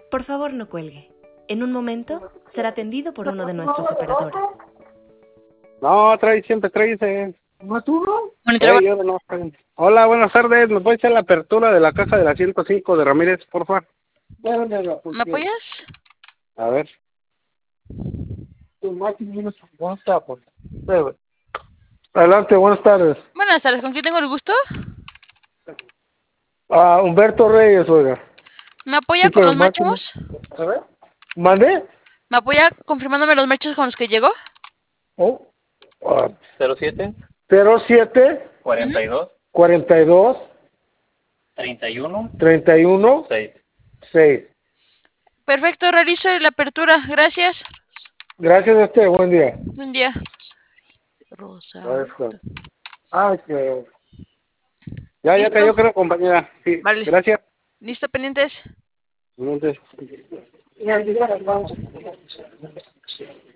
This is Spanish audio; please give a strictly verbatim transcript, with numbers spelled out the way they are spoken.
Por favor, no cuelgue. En un momento será atendido por uno de nuestros operadores. No, trae, siempre trae ese. ¿No tú no? Eh, yo no, trae. Hola, buenas tardes. ¿Me puede echar la apertura de la caja de la ciento cinco de Ramírez, por favor? ¿Me apoyas? A ver. Adelante, buenas tardes. Buenas tardes, ¿con quién tengo el gusto? Ah, Humberto Reyes, oiga. ¿Me apoya Sí, con pero los máquina. merchos? A ver. ¿Mande? ¿Me apoya confirmándome los merchos con los que llegó? Oh. Ah, cero siete, cero siete, cuarenta y dos, cuarenta y dos, treinta y uno, treinta y uno, seis. seis. Perfecto, realizo la apertura. Gracias. Gracias a usted, buen día. Buen día. Rosa. Gracias. Ah, que... Ya, ya ¿Listo? cayó, creo, compañera. Sí, Vale. gracias. ¿Listo, pendientes? Entonces...